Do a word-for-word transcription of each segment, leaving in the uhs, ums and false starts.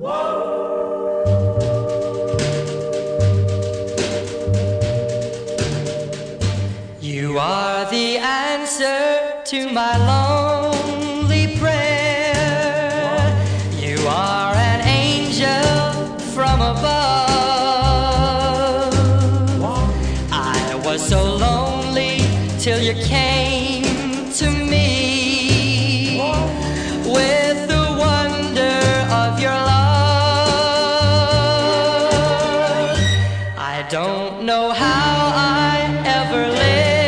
You are the answer to my lonely prayer. You are an angel from above. I was so lonely till you came to me with the wonder of your love. I don't know how I ever lived.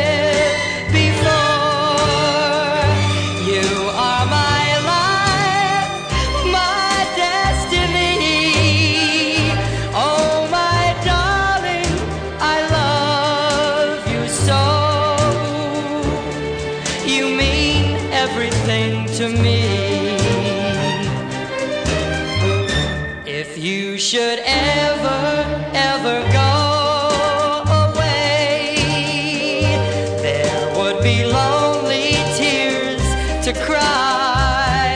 You mean everything to me. If you should ever, ever go away, there would be lonely tears to cry.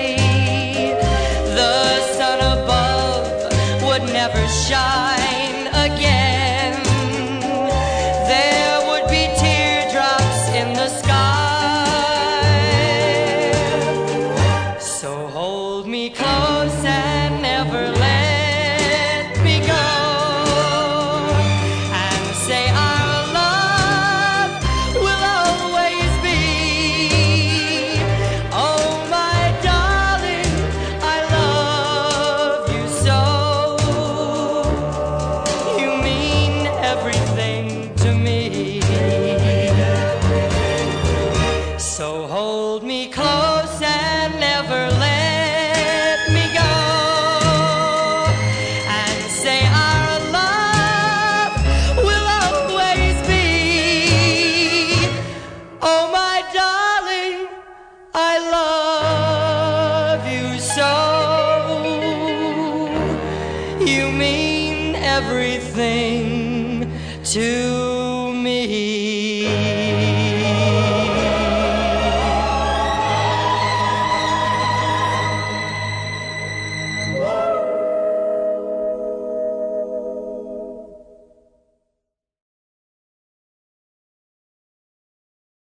The sun above would never shine again. There would be teardrops in the sky. Hold me close and never let me go, and say our love will always be. Oh my darling, I love you so. You mean everything to me. So hold me close and never let I love you so. You mean everything to